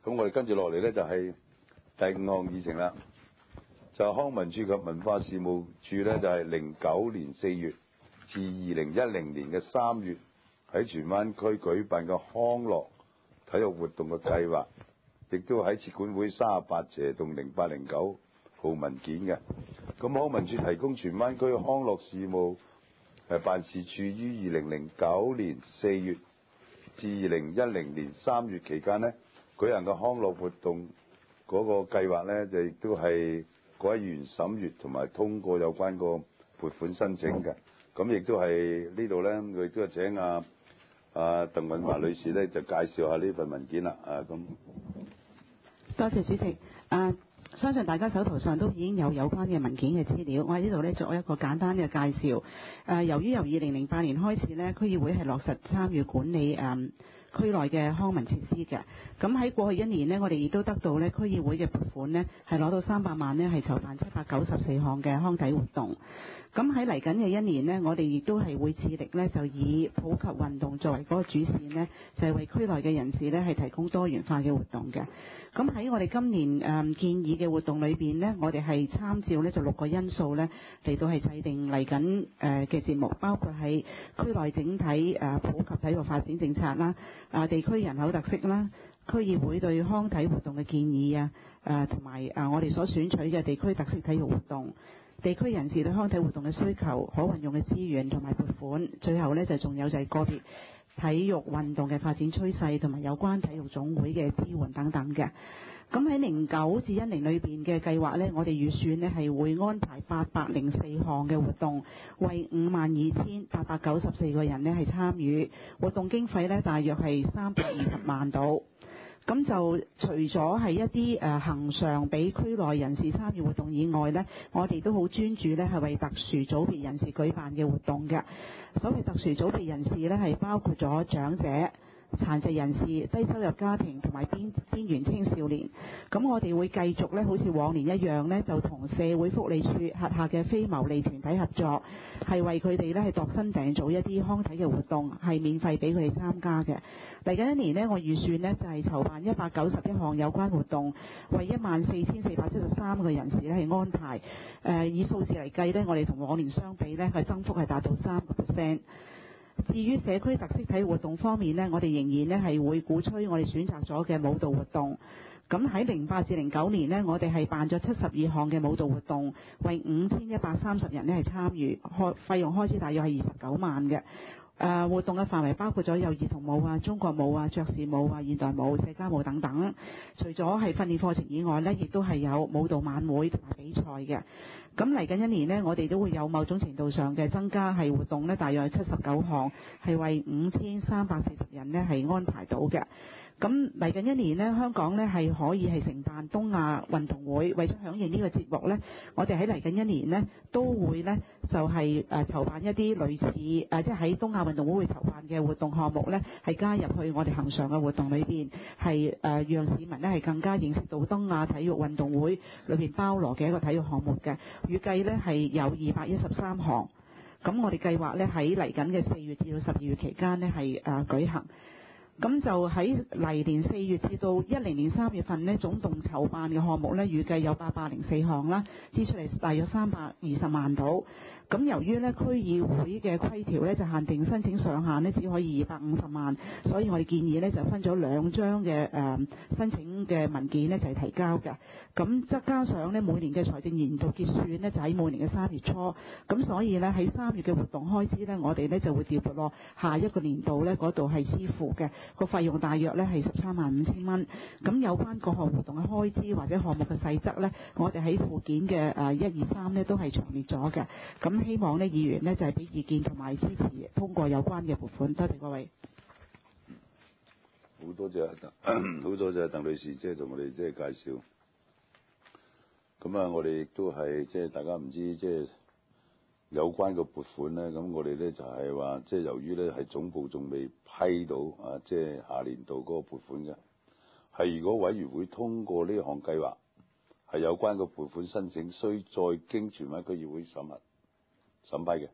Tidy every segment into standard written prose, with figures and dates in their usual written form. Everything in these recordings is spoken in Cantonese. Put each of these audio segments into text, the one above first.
咁我哋跟住落嚟咧就係第5項議程啦，就康文署及文化事務署咧就係09年4月至2010年嘅3月喺荃灣區舉辦嘅康樂體育活動嘅計劃，亦都喺設管會38/0809號文件嘅。咁康文署提供荃灣區康樂事務辦事處於2009年4月至2010年3月期間呢舉行嘅康樂活動嗰個計劃呢，就亦都係各位議員審閱同埋通過有關個撥款申請嘅。咁亦都係呢度呢，我亦都係請鄧敏華女士呢，就介紹下呢份文件啦。咁多謝主席。相信大家手頭上都已經有關嘅文件嘅資料，我喺呢度呢作一個簡單嘅介紹。由於由2008年開始呢，區議會係落實參與管理區內嘅康文設施嘅。咁喺過去1年呢，我哋亦都得到呢區議會嘅撥款呢，係攞到300萬呢，係籌辦794項嘅康體活動。咁喺嚟緊嘅1年呢，我哋亦都係會致力呢，就以普及運動作為嗰個主線呢，就係為區內嘅人士呢，係提供多元化嘅活動嘅。咁喺我哋今年建議嘅活動裏邊呢，我哋係參照呢就6個因素呢嚟到係制定嚟緊嘅節目，包括係區內整體普及體育發展政策啦、地區人口特色啦、區議會對康體活動嘅建議同埋我哋所選取嘅地區特色體育活動、地區人士對康體活動嘅需求、可運用嘅資源同埋撥款，最後呢就仲有就係個別體育運動嘅發展趨勢同埋有關體育總會嘅支援等等嘅。咁喺09至10裏邊嘅計劃呢，我哋預算呢係會安排804項嘅活動，為52,894個人呢係參與，活動經費呢大約係320萬度。咁就除咗係一啲恆常俾區內人士參與活動以外呢，我哋都好專注呢係為特殊組別人士舉辦嘅活動嘅。所謂特殊組別人士呢，係包括咗長者、殘疾人士、低收入家庭同埋邊緣青少年。咁我哋會繼續呢，好似往年一樣呢，就同社會福利署轄下嘅非牟利團體合作，係為佢哋呢係度身訂造一啲康體嘅活動，係免費俾佢哋參加嘅。嚟緊1年呢，我預算呢就係籌辦191項有關活動，為14,473個人士呢係安排。以數字嚟計呢，我哋同往年相比呢，係增幅係達到3%。至於社區特色體育活動方面呢，我哋仍然呢係會鼓吹我哋選擇咗嘅舞蹈活動。咁喺08至09年呢，我哋係辦咗72項嘅舞蹈活動，為5,130人呢係參與，費用開支大約係29萬嘅。活動嘅範圍包括咗有兒童舞中國舞爵士舞現代舞、社交舞等等。除咗係訓練課程以外呢，亦都係有舞蹈晚會同埋比賽嘅。咁嚟緊1年呢，我哋都會有某種程度上嘅增加，係活動呢大約係79項，係為5,340人呢係安排到嘅。咁嚟緊1年呢，香港呢係可以係承辦東亞運動會。為咗響應呢個節目呢，我哋喺嚟緊1年呢都會呢就係籌辦一啲類似即係喺東亞運動會會籌辦嘅活動項目呢，係加入去我哋恆常嘅活動裏邊，係讓市民呢係更加認識到東亞體育運動會裏邊包羅嘅一個體育項目嘅。預計呢係有213項。咁我哋計劃呢喺嚟緊嘅4月至到12月期間呢係舉行。咁就喺嚟年4月至到10年3月份呢，總共籌辦嘅項目呢，預計有804項啦，支出嚟大約320萬度。咁由於呢區議會嘅規條呢，就限定申請上限呢只可以250萬，所以我哋建議呢就分咗2張嘅申請嘅文件呢就係提交嘅。咁則加上呢每年嘅財政年度結算呢，就喺每年嘅3月初，咁所以呢喺3月嘅活動開支呢，我哋呢就會調撥落下一個年度呢嗰度係支付嘅。個費用大約呢係135000蚊。咁有關各項活動嘅開支或者項目嘅細則呢，我哋喺附件嘅1、2、3呢都係詳列咗嘅。咁希望呢議員呢就係俾意見同埋支持通過有關嘅撥款。多謝各位。 好多謝鄧女士，即係同我哋即係介紹。咁我哋亦都係即係大家唔知即係有關嘅撥款咧，咁我哋咧就係話，即係由於咧係總部仲未批到即係下年度嗰個撥款嘅，係如果委員會通過呢項計劃，係有關嘅撥款申請，需再經荃灣區議會審批嘅。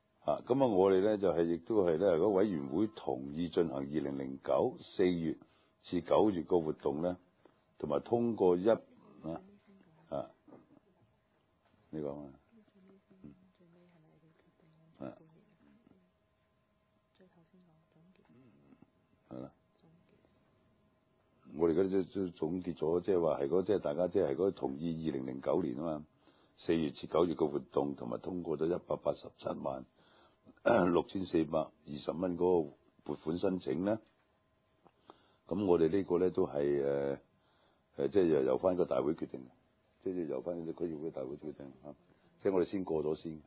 咁我哋咧就係亦都係咧，如果委員會同意進行2009 4月至9月個活動咧，同埋通過呢個啊，係啦。我哋而家都總結咗，即係話係即係大家即係嗰同意2009年啊嘛，4月至9月個活動，同埋通過咗187萬6420蚊嗰個撥款申請咧。咁我哋呢個咧都係即係由翻個大會決定嘅，即係由翻個區議會大會決定啊。即係我哋先過咗先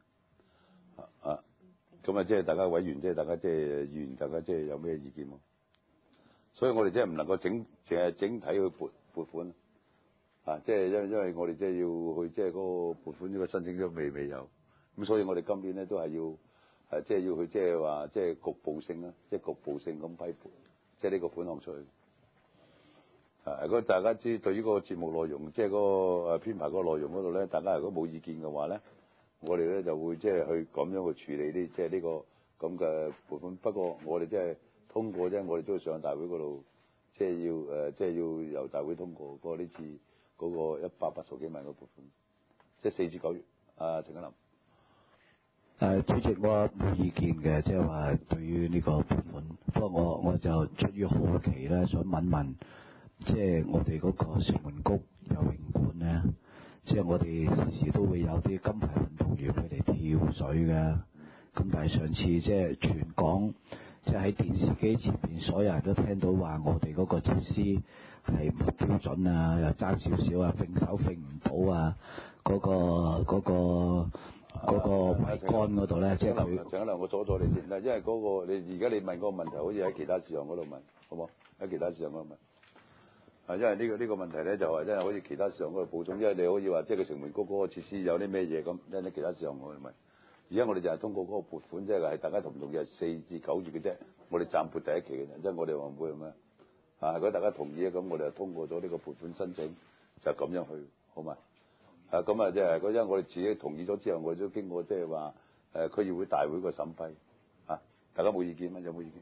咁啊，即係大家委員，即係大家即係議員，大家即係有咩意見喎？所以我哋即係唔能夠淨係整體去撥款即係因為我哋即係要去即係嗰個撥款呢個申請都未有，咁所以我哋今年咧都係要即係要去即係話即係局部性啦，即係局部性咁批撥，即係呢個款項出去。如果大家知對於嗰個節目內容，即係嗰個編排嗰個內容嗰度咧，大家如果冇意見嘅話咧，我哋咧就會即係去咁樣去處理呢，即係呢個咁嘅撥款。不過我哋即係通過啫，我哋都要上大會嗰度，即係要即係要由大會通過嗰呢次嗰個180幾萬嘅撥款，即係4至9月。陳家林。 主席，我冇意見嘅，即係話對於呢個撥款。不過我就出於好奇咧，想問，即係我哋嗰個城門谷游泳館咧，即係我哋時時都會有啲金牌運動員佢哋跳水嘅。咁但係上次即係全港，即係喺電視機前邊所有人都聽到話我哋嗰個設施係唔標準啊，又爭少少啊，揈手揈唔到啊，嗰個桅杆嗰度咧，即係佢。 陳一良，我阻咗你先啦，因為嗰個你而家你問嗰個問題，好似喺其他事項嗰度問，好冇？喺其他事項嗰度問。因為呢個問題咧，就係真係好似其他事項嗰度補充，因為你可以話即係個城門谷嗰個設施有啲咩嘢咁，因為其他事項我哋問。而家我哋就係通過嗰個撥款，即係大家同唔同意係4至9月嘅啫，我哋暫撥第一期嘅啫，即係我哋話唔會咁樣。如果大家同意咧，咁我哋就通過咗呢個撥款申請，就咁樣去，好嘛？咁啊，即係因為我哋自己同意咗之後，我哋都經過即係話區議會大會個審批大家冇意見咩？有冇意見？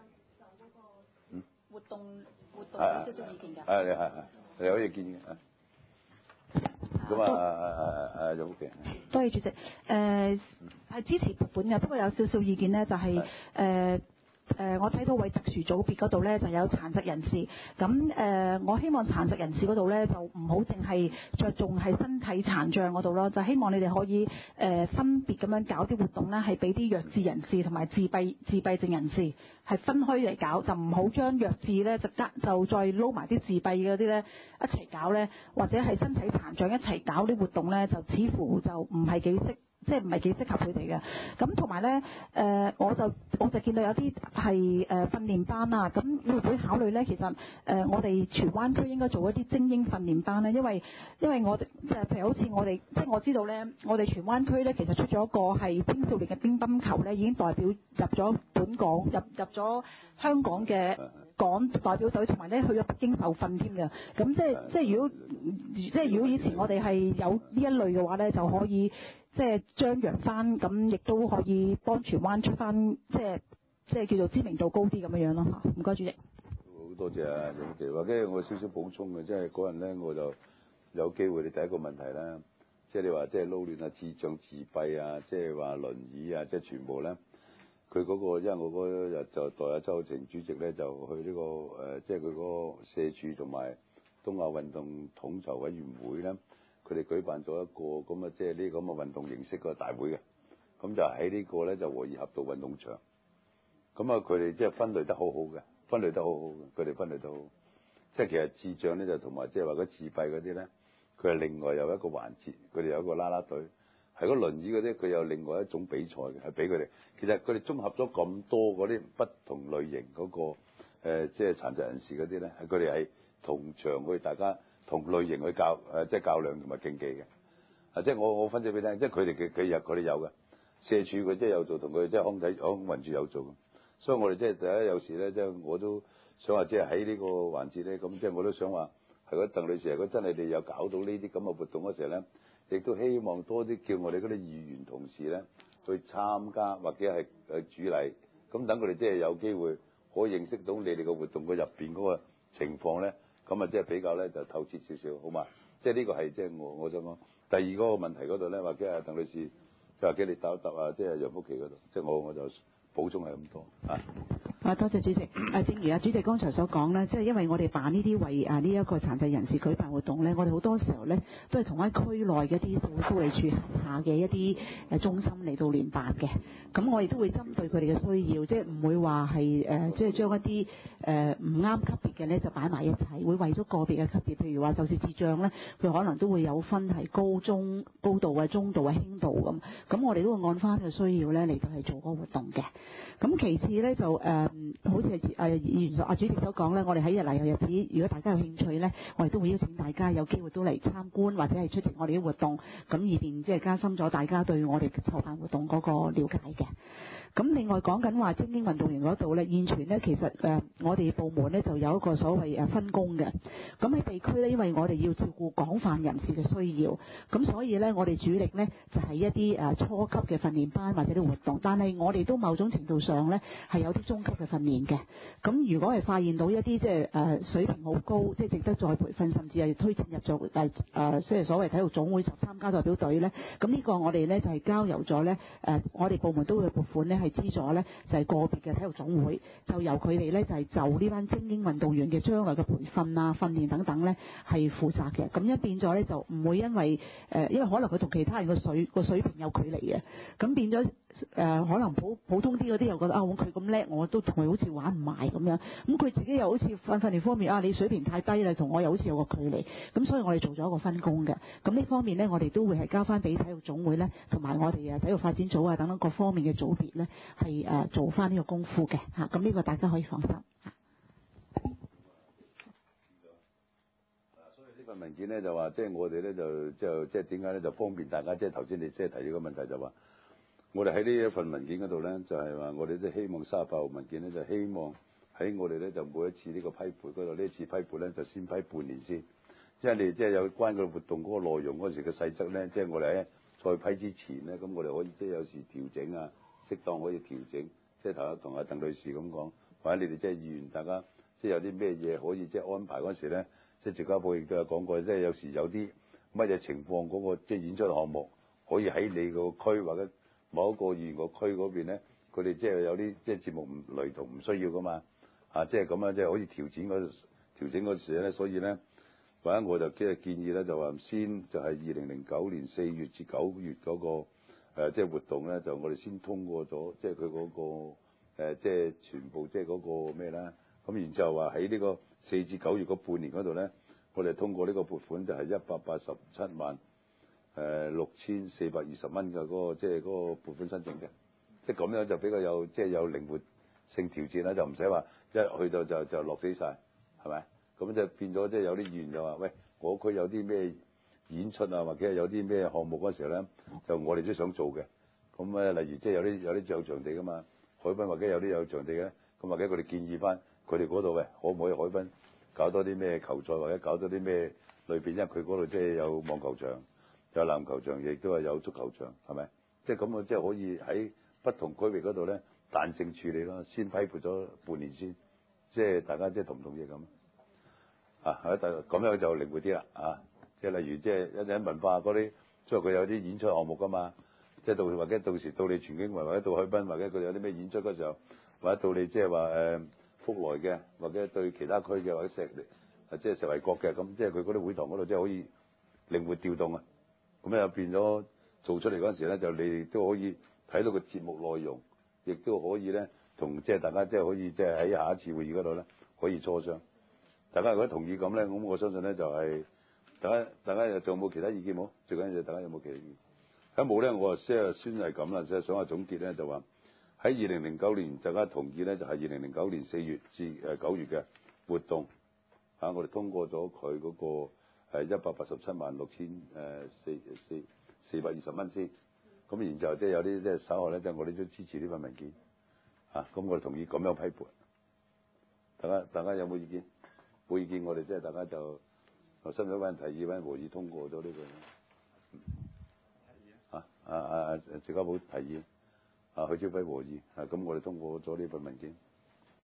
活動有少少意見㗎。 你可以建議咁有冇嘅？ 多謝主席。係支持撥款嘅，不過有少少意見咧，就係我睇到為特殊組別嗰度咧就有殘疾人士，咁我希望殘疾人士嗰度咧就唔好淨係着重係身體殘障嗰度咯，就希望你哋可以分別咁樣搞啲活動咧，係俾啲弱智人士同埋自閉症人士係分開嚟搞，就唔好將弱智咧就再撈埋啲自閉嗰啲咧一齊搞咧，或者係身體殘障一齊搞啲活動咧，就似乎就唔係幾即係唔係幾適合佢哋嘅。咁同埋咧，我就見到有啲係訓練班啊，咁會唔會考慮咧？其實我哋荃灣區應該做一啲精英訓練班咧，因為我哋譬如好似我哋，即係我知道咧，我哋荃灣區咧其實出咗一個係青少年嘅乒乓球咧，已經代表入咗本港入咗香港嘅港代表隊，同埋咧去咗北京受訓添嘅。咁即係如果以前我哋係有呢一類嘅話咧，就可以。即係張揚翻，咁亦都可以幫荃灣出翻，即係叫做知名度高啲咁樣咯嚇。唔該，主席。 好多謝啊，楊記話，跟住我少少補充嘅，即係嗰陣咧我就有機會，你第一個問題咧，即係你話即係撈亂啊、智障自閉啊，即係話輪椅啊，即係全部咧，佢嗰個因為我嗰日就代阿周庭主席咧就去呢個即係佢嗰個社署同埋東亞運動統籌委員會咧。佢哋舉辦咗一個咁啊，即係呢個咁嘅運動形式個大會嘅，咁就喺呢個咧就和宜合道運動場。咁啊，佢哋即係分類得好好嘅，佢哋分類得好。即係其實智障咧就同埋即係話嗰自閉嗰啲咧，佢係另外有一個環節，佢哋有一個啦啦隊。係嗰輪椅嗰啲，佢有另外一種比賽嘅，係俾佢哋。其實佢哋綜合咗咁多嗰啲不同類型嗰個即係殘疾人士嗰啲咧，係佢哋係同場去大家。同類型去即係較量同埋競技嘅，即係我分析俾你聽，即係佢哋有嘅，社署佢即係有做，同佢即係康運署有做，所以我哋即係第一有時咧，即係我都想話，即係喺呢個環節咧，咁即係我都想話，係嗰鄧女士，如果真係你有搞到呢啲咁嘅活動嗰時候咧，亦都希望多啲叫我哋嗰啲議員同事咧去參加或者係主禮，咁等佢哋即係有機會可以認識到你哋個活動嘅入邊嗰個情況咧，咁啊即係比較咧就透徹少少，好嘛？即係呢個係即係我想講。第二嗰個問題嗰度咧，或者係鄧女士就話幾你答一答啊，即係楊福琪嗰度，即係我就補充係咁多啊。 多謝主席。正如主席剛才所講咧，即係因為我哋辦呢啲為呢一個殘疾人士舉辦活動咧，我哋好多時候咧都係同喺區內嘅一啲社會福利署轄下嘅一啲中心嚟到聯辦嘅。咁我哋都會針對佢哋嘅需要，即係唔會話係即係將一啲唔啱級別嘅咧就擺埋一齊，會為咗個別嘅級別，譬如話就是智障咧，佢可能都會有分係高度啊、中度啊、輕度咁。咁我哋都會按翻個需要咧嚟到係做嗰個活動嘅。咁其次咧就好似議員主席所講咧，我哋喺日嚟日子，如果大家有興趣咧，我哋都會邀請大家有機會都嚟參觀或者係出席我哋啲活動，咁以便即係加深咗大家對我哋籌辦活動嗰個了解嘅。咁另外講緊話精英運動員嗰度咧，現存咧其實我哋部門咧就有一個所謂分工嘅。咁喺地區咧，因為我哋要照顧廣泛人士嘅需要，咁所以咧我哋主力咧就係一啲初級嘅訓練班或者啲活動，但係我哋都某種程度上咧係有啲中級嘅訓練嘅。咁如果係發現到一啲即係水平好高，即係值得再培訓，甚至係推薦入做即係所謂體育總會13家代表隊咧，咁呢個我哋咧就係交由咗咧我哋部門都會撥款咧係資助咧就係個別嘅體育總會，就由佢哋咧就係就呢班精英運動員嘅將來嘅培訓啊、訓練等等咧係負責嘅。咁一變咗咧就唔會因為因為可能佢同其他人個水平有距離嘅，咁變咗可能普通啲嗰啲又覺得佢咁叻，我都同佢好似玩唔埋咁樣。咁佢自己又好似訓練方面你水平太低啦，同我又好似有個距離。咁所以我哋做咗一個分工嘅。咁呢方面咧，我哋都會係交翻俾體育總會咧，同埋我哋體育發展組啊等等各方面嘅組別咧，係做翻呢個功夫嘅嚇。咁呢個大家可以放心嚇。 所以呢份文件咧就話，即係我哋咧就即係點解咧就方便大家，即係頭先你即係提呢個問題就話，我哋喺呢一份文件嗰度咧就係話，我哋都希望38號文件咧就希望喺我哋咧就每一次呢個批撥嗰度，呢一次批撥咧就先批半年先，即係你即係有關個活動嗰個內容嗰時嘅細則咧，即係我哋喺再批之前咧，咁我哋可以即係有時調整啊，適當可以調整，即係頭先同阿鄧女士咁講，或者你哋即係議員大家即係有啲咩嘢可以即係安排嗰時咧，即係直交部亦都有講過，即係有時有啲乜嘢情況嗰個即係演出項目可以喺你個區或者某一個議員個區嗰邊咧，佢哋即係有啲即係節目唔雷同唔需要噶嘛，即係咁樣即係可以調整嗰時咧，所以咧或者我就即係建議咧就話先就係2009年4月至9月嗰個即係活動咧，就我哋先通過咗即係佢嗰個即係全部即係嗰個咩咧，咁然之後話喺呢個4至9月嗰半年嗰度咧，我哋通過呢個撥款就係187萬6420蚊嘅嗰個即係嗰個撥款申請嘅，即係咁樣就比較有即係有靈活性調節啦，就唔使話一去到就落死晒，係咪？咁就變咗即係有啲議員就話喂，我區有啲咩演出啊，或者係有啲咩項目嗰時候咧，就我哋都想做嘅。咁例如即係有啲有場地噶嘛，海濱或者有啲有場地嘅，咁或者佢哋建議翻佢哋嗰度喂，可唔可以海濱搞多啲咩球賽，或者搞多啲咩類別？因為佢嗰度即係有網球場、有籃球場，亦都係有足球場，係咪？即係咁即係可以喺不同區域嗰度咧彈性處理咯，先批撥咗半年先，即係大家即係同唔同意咁？咁樣就靈活啲啦，即係例如即係一陣文化嗰啲，即係佢有啲演出項目噶嘛，即係或者到時到你全景圍或者到海濱，或者佢哋有啲咩演出嗰時候，或者到你即係話福來嘅，或者對其他區嘅或者即係石圍角嘅，咁即係佢嗰啲會堂嗰度即係可以靈活調動啊，咁又變咗做出嚟嗰陣時咧，就你哋都可以睇到個節目內容，亦都可以咧同即係大家即係可以即係喺下一次會議嗰度咧可以磋商。大家如果同意咁咧，咁我相信咧就係大家又仲有冇其他意見冇？最緊要就大家有冇其他意見？喺冇咧，我即係先係咁啦，即係想話總結咧，就話喺2009年大家同意咧，就係2009年4月至9月嘅活動我哋通過咗佢嗰個187萬6420蚊先。咁然之後即係有啲即係稍後咧，即係我哋都支持呢份文件咁我哋同意咁樣批撥。大家有冇意見？冇意見，我哋即係大家就新咗揾提議揾和議通過咗呢個。提議直交部提議許超輝和議咁我哋通過咗呢份文件。